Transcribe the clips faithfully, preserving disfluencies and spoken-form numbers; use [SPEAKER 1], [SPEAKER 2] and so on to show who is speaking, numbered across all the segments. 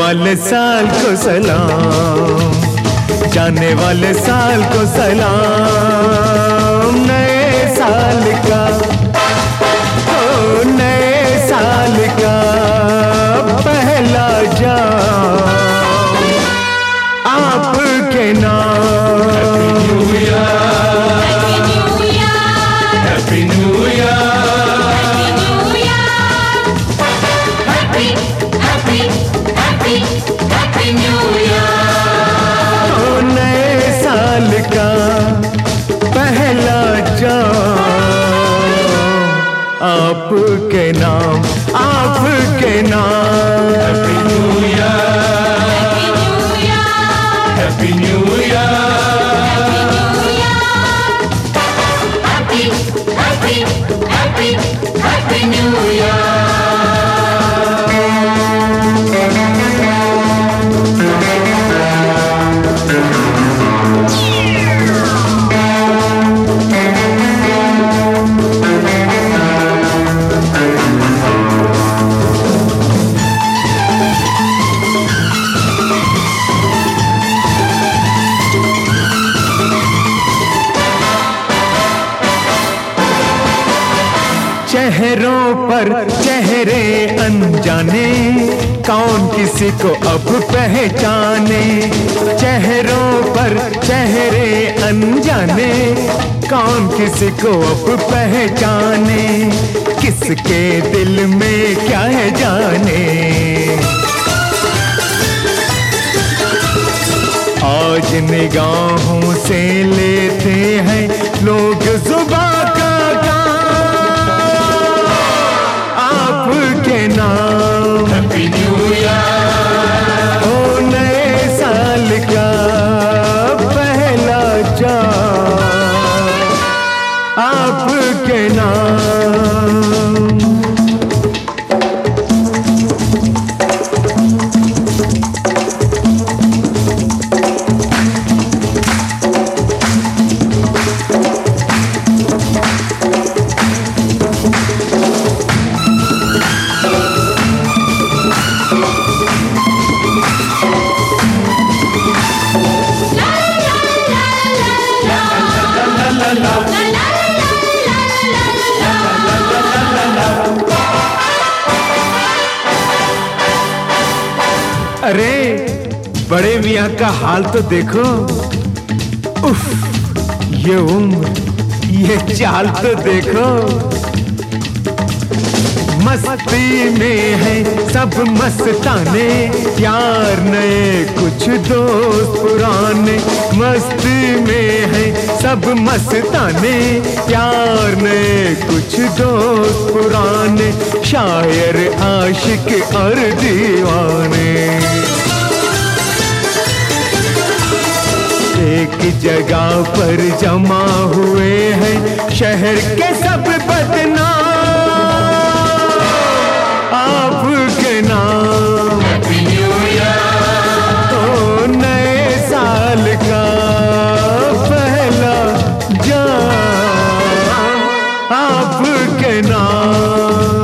[SPEAKER 1] वाले साल को सलाम, जाने वाले साल को सलाम। नए साल का, ओ नए साल का पहला जाम आपके नाम। Happy new year, happy happy happy happy new year. ओ नए साल का पहला जाम आपके नाम, आपके नाम। Happy new year, happy new year, happy happy happy happy new year. चेहरों पर चेहरे अनजाने, कौन किसी को अब पहचाने। चेहरों पर चेहरे अनजाने, कौन किसी को अब पहचाने। किसके दिल में क्या है जाने। आज निगाहों से लेते हैं लोग जुबां का आपके नाम। हैप्पी न्यू ईयर, ओ नए साल का पहला जाम आपके नाम। अरे बड़े मियाँ का हाल तो देखो, उफ, ये उम्र, ये चाल तो देखो। मस्ती में है सब मस्ताने, यार नए कुछ दोस्त पुराने। मस्ती में है सब मस्ताने, यार नए कुछ दोस्त पुराने। शायर आशिक और दीवाने एक जगह पर जमा हुए हैं, शहर के सब बदनाम आपके नाम। हैप्पी न्यू ईयर, ओ नए साल का पहला जाम आपके नाम।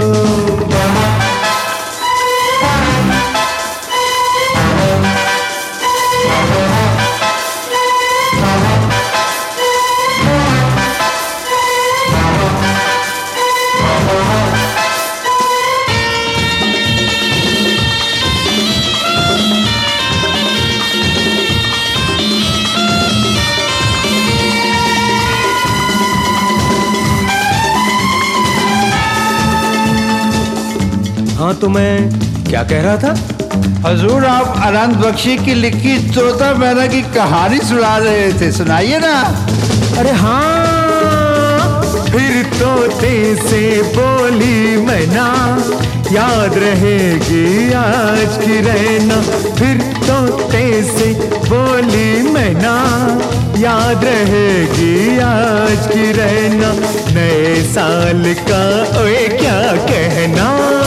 [SPEAKER 1] हाँ तो मैं क्या कह रहा था?
[SPEAKER 2] हजूर आप अनंत बख्शी की लिखी तोता मैना की कहानी सुना रहे थे, सुनाइए ना।
[SPEAKER 1] अरे हाँ, फिर तोते से बोली मैना, याद रहेगी आज की रहना। फिर तोते से बोली मैना, याद रहेगी आज की रहना। नए साल का ओए क्या कहना।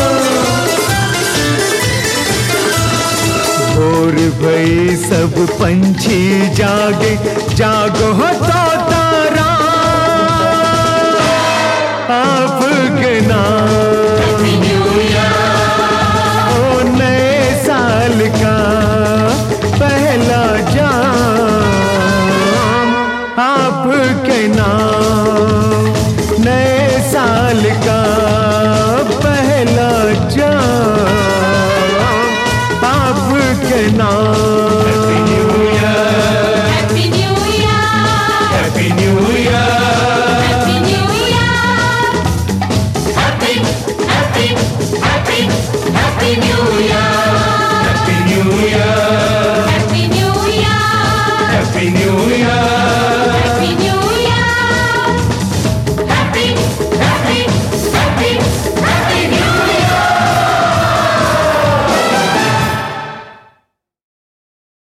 [SPEAKER 1] भोर भई सब पंछी जागे, जागो हो तोता आपके नाम। हैप्पी न्यू ईयर, ओ नए साल का आपके नाम, नए साल का पहला जाम आपके नाम।
[SPEAKER 3] Happy New Year,
[SPEAKER 4] Happy New Year,
[SPEAKER 3] Happy New Year,
[SPEAKER 4] Happy New Year, Happy, Happy, Happy, Happy New Year,
[SPEAKER 3] Happy New Year,
[SPEAKER 4] Happy New Year,
[SPEAKER 3] Happy New Year.